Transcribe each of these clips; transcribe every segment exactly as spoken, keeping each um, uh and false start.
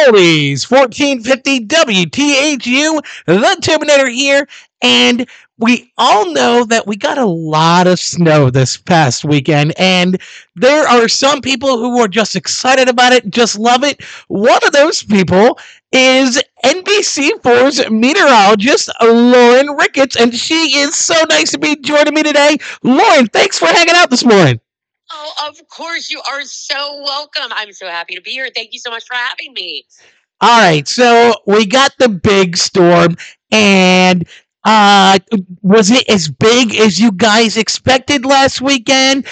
oldies, fourteen fifty W T H U, the Terminator here, and we all know that we got a lot of snow this past weekend, and there are some people who are just excited about it, just love it. One of those people is N B C four's meteorologist, Lauren Ricketts, and she is so nice to be joining me today. Lauren, thanks for hanging out this morning. Oh, of course. You are so welcome. I'm so happy to be here. Thank you so much for having me. All right, so we got the big storm, and uh, was it as big as you guys expected last weekend,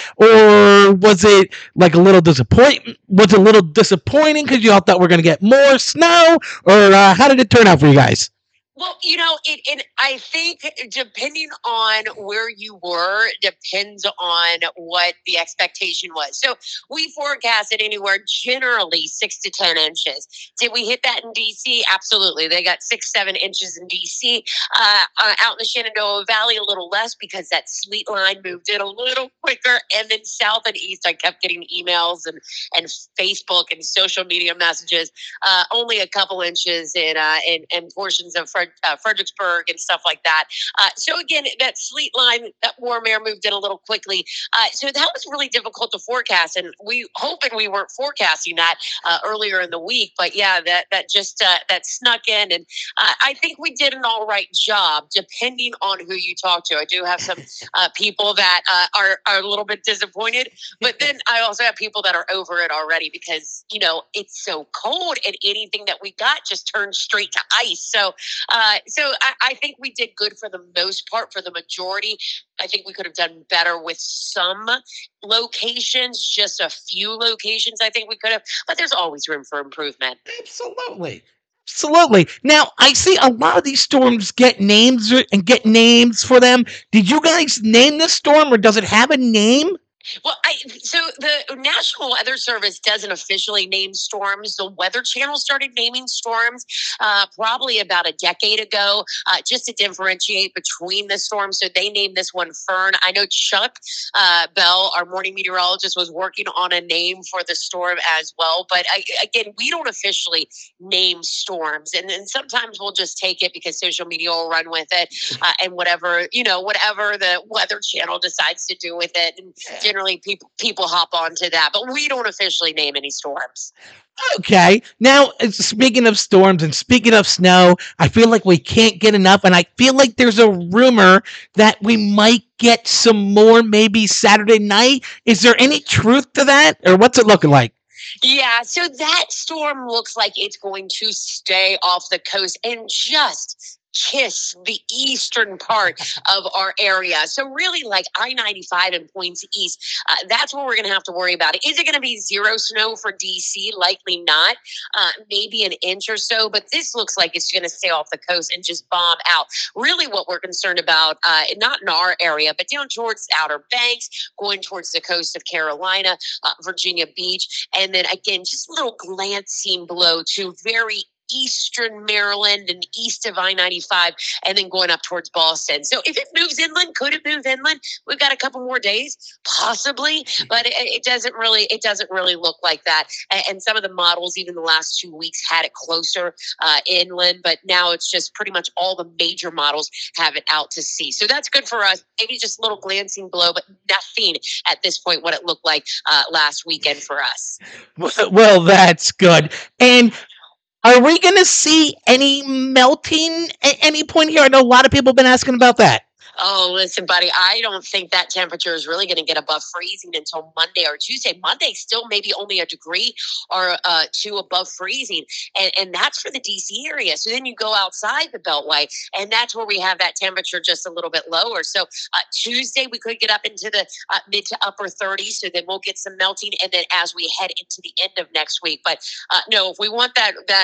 or was it like a little disappointment? Was it a little disappointing because you all thought we are going to get more snow, or uh, how did it turn out for you guys? Well, you know, it, it. I think depending on where you were depends on what the expectation was. So we forecasted anywhere generally six to ten inches. Did we hit that in D C? Absolutely. They got six, seven inches in D C. Uh, uh, out in the Shenandoah Valley, a little less because that sleet line moved in a little quicker. And then south and east, I kept getting emails and and Facebook and social media messages. Uh, only a couple inches in uh, in, in portions of. Fred, uh, Fredericksburg and stuff like that. Uh, so again, that sleet line, that warm air moved in a little quickly. Uh, so that was really difficult to forecast, and we hoping we weren't forecasting that uh, earlier in the week. But yeah, that that just uh, that snuck in, and uh, I think we did an all right job, depending on who you talk to. I do have some uh, people that uh, are are a little bit disappointed, but then I also have people that are over it already because you know it's so cold, and anything that we got just turned straight to ice. So. Uh, so I, I think we did good for the most part, for the majority. I think we could have done better with some locations, just a few locations I think we could have, but there's always room for improvement. Absolutely. Absolutely. Now, I see a lot of these storms get names and get names for them. Did you guys name this storm or does it have a name? Well, I so the National Weather Service doesn't officially name storms. The Weather Channel started naming storms uh, probably about a decade ago, uh, just to differentiate between the storms. So they named this one Fern. I know Chuck uh, Bell, our morning meteorologist, was working on a name for the storm as well. But I, again, we don't officially name storms, and, and sometimes we'll just take it because social media will run with it, uh, and whatever you know, whatever the Weather Channel decides to do with it, and generally people people hop onto that, but we don't officially name any storms. Okay. Now, uh, speaking of storms and speaking of snow, I feel like we can't get enough, and I feel like there's a rumor that we might get some more maybe Saturday night. Is there any truth to that, or what's it looking like? Yeah, so that storm looks like it's going to stay off the coast and just kiss the eastern part of our area. So really like I ninety-five and points east, uh, that's what we're going to have to worry about. Is it going to be zero snow for D C? Likely not. Uh, maybe an inch or so, but this looks like it's going to stay off the coast and just bomb out. Really what we're concerned about, uh, not in our area, but down towards the Outer Banks, going towards the coast of Carolina, uh, Virginia Beach, and then again, just a little glancing blow to very eastern Maryland and east of I ninety-five, and then going up towards Boston. So if it moves inland, could it move inland? We've got a couple more days, possibly, but it, it doesn't really it doesn't really look like that. And, and some of the models, even the last two weeks, had it closer uh, inland, but now it's just pretty much all the major models have it out to sea. So that's good for us. Maybe just a little glancing blow, but nothing at this point what it looked like uh, last weekend for us. Well, that's good. And are we going to see any melting at any point here? I know a lot of people have been asking about that. Oh, listen, buddy, I don't think that temperature is really going to get above freezing until Monday or Tuesday. Monday, still maybe only a degree or uh, two above freezing. And, and that's for the D C area. So then you go outside the Beltway, and that's where we have that temperature just a little bit lower. So uh, Tuesday, we could get up into the uh, mid to upper thirties. So then we'll get some melting. And then as we head into the end of next week. But uh, no, if we want that, that, that,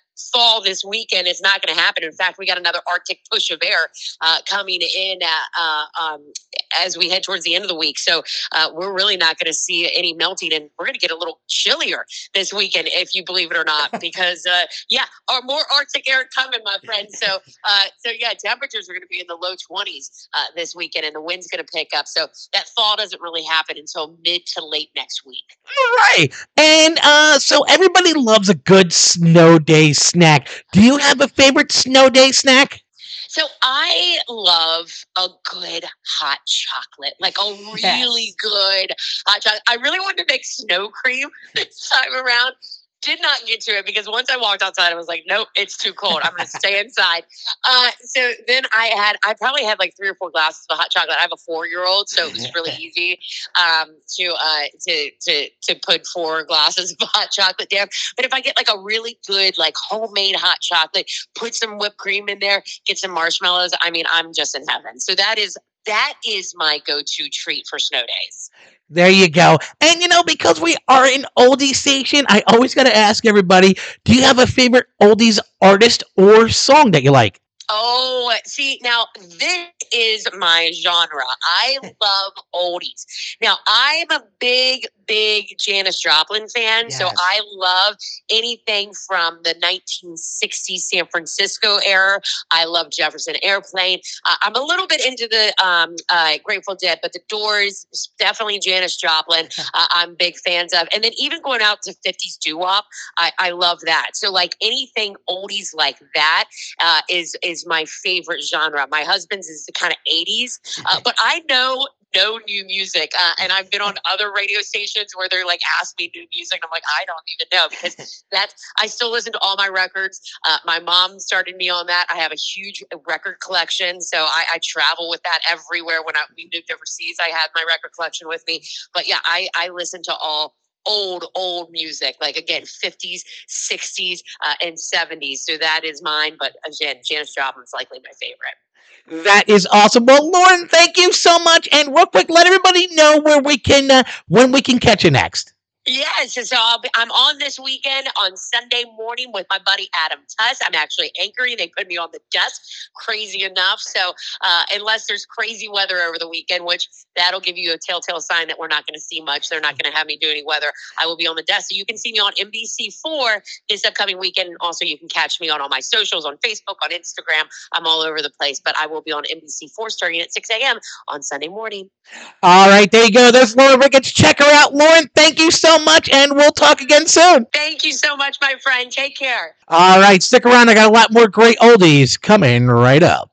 fall this weekend is not going to happen. In fact, we got another Arctic push of air uh, coming in uh, uh, um, as we head towards the end of the week. So uh, we're really not going to see any melting, and we're going to get a little chillier this weekend, if you believe it or not, because uh, yeah, our more Arctic air coming, my friend. So, uh, so yeah, temperatures are going to be in the low twenties uh, this weekend, and the wind's going to pick up. So that fall doesn't really happen until mid to late next week. All right. And uh, so everybody loves a good snow day snack. Do you have a favorite snow day snack? So I love a good hot chocolate, like a really Yes. good hot chocolate. I really wanted to make snow cream this time around. Did not get to it because once I walked outside, I was like, nope, it's too cold. I'm going to stay inside. Uh, so then I had, I probably had like three or four glasses of hot chocolate. I have a four-year-old, so it was really easy um, to uh, to to to put four glasses of hot chocolate down. But if I get like a really good, like homemade hot chocolate, put some whipped cream in there, get some marshmallows, I mean, I'm just in heaven. So that is that is my go-to treat for snow days. There you go. And you know, because we are an oldie station, I always got to ask everybody, do you have a favorite oldies artist or song that you like? Oh, see, now this is my genre. I love oldies. Now, I'm a big, big Janis Joplin fan, so Yes. I love anything from the nineteen sixties San Francisco era. I love Jefferson Airplane. Uh, I'm a little bit into the um, uh, Grateful Dead, but the Doors, definitely Janis Joplin, uh, I'm big fans of. And then even going out to fifties doo-wop, I, I love that. So like anything oldies like that uh, is is my favorite genre. My husband's is the kind of eighties, uh, but I know no new music, uh, and I've been on other radio stations where they're like, ask me new music. And I'm like, I don't even know because that's I still listen to all my records. Uh, my mom started me on that. I have a huge record collection, so I, I travel with that everywhere. When I, we moved overseas, I had my record collection with me. But yeah, I I listen to all old old music, like again fifties, sixties, uh, and seventies. So that is mine. But again, Janis Joplin's likely my favorite. That is awesome. Well, Lauren, thank you so much. And real quick, let everybody know where we can, uh, when we can catch you next. Yes, so I'll be, I'm on this weekend on Sunday morning with my buddy Adam Tuss. I'm actually anchoring. They put me on the desk, crazy enough. So uh, unless there's crazy weather over the weekend, which that'll give you a telltale sign that we're not going to see much. They're not going to have me do any weather. I will be on the desk. So you can see me on N B C four this upcoming weekend. And also you can catch me on all my socials, on Facebook, on Instagram. I'm all over the place, but I will be on N B C four starting at six a.m. on Sunday morning. All right, there you go. There's Lauren Ricketts. Check her out. Lauren, thank you so much, and we'll talk again soon. Thank you so much, my friend. Take care. All right, stick around. I got a lot more great oldies coming right up.